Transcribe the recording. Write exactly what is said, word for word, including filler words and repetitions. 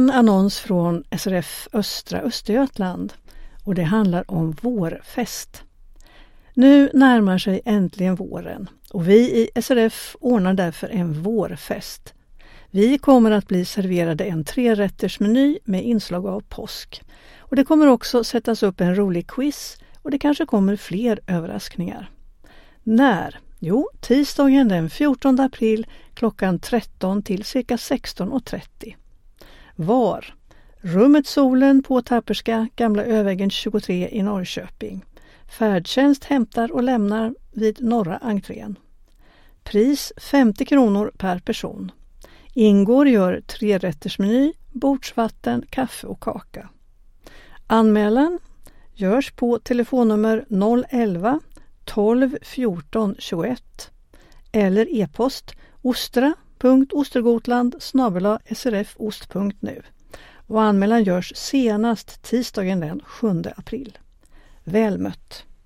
en annons från S R F Östra Östergötland och det handlar om vårfest. Nu närmar sig äntligen våren och vi i S R F ordnar därför en vårfest. Vi kommer att bli serverade en trerättersmeny med inslag av påsk. Och det kommer också sättas upp en rolig quiz och det kanske kommer fler överraskningar. När? Jo, tisdagen den fjortonde april klockan tretton till cirka sexton och trettio. Var? Rummet Solen på Tapperska, Gamla Övägen tjugotre i Norrköping. Färdtjänst hämtar och lämnar vid norra entrén. Pris femtio kronor per person. Ingår gör trerättersmeny, bordsvatten, kaffe och kaka. Anmälan görs på telefonnummer noll elva tolv fjorton tjugoett eller e-post ostra punkt ostergotland snabel-a srfost punkt nu. Och anmälan görs senast tisdagen den sjunde april. Väl mött!